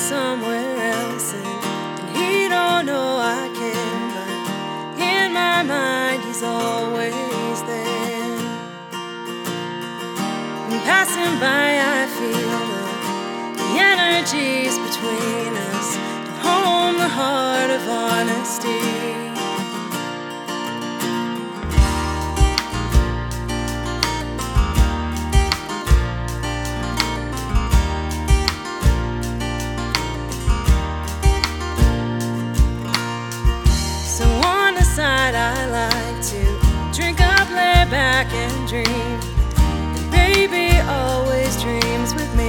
somewhere else, and he don't know I can, but in my mind he's always there. And passing by I feel the energies between us to home the heart of honesty. I like to drink up, lay back and dream, and baby always dreams with me.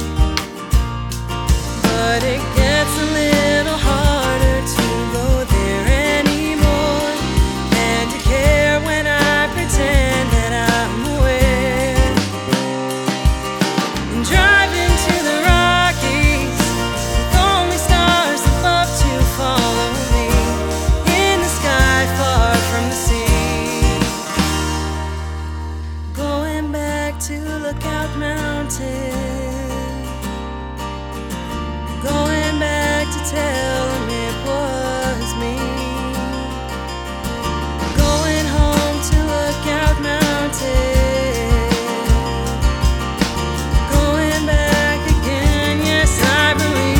But it gets a little harder to go there anymore, and to care when I pretend that I'm aware. And driving to the Rockies with only stars above to follow me, far from the sea. Going back to Lookout Mountain, going back to tell him it was me. Going home to Lookout Mountain, going back again, yes I believe.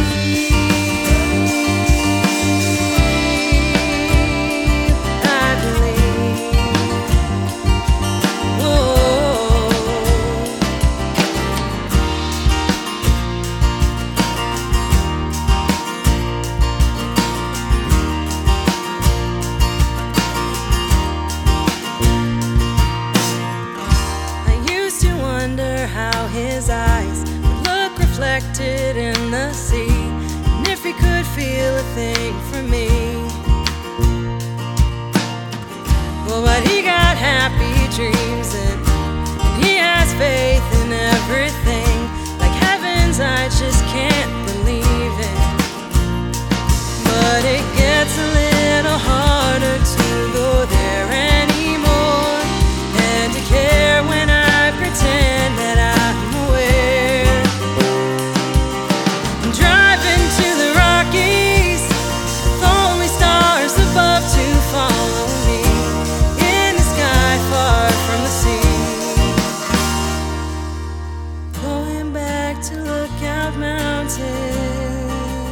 How his eyes would look reflected in the sea, and if he could feel a thing for me. Well, but he got happy dreams, and he has faith in everything, like heavens I just can't believe in. But it gets a little harder to go there anymore, and to care when I pretend that I'm aware. I'm driving to the Rockies with only stars above to follow me, in the sky far from the sea. Going back to Lookout Mountain,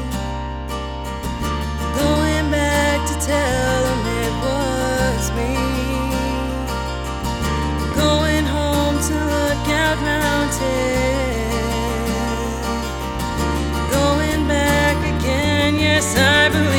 going back to tell them it was me. Going home to Lookout Mountain, going back again, yes I believe.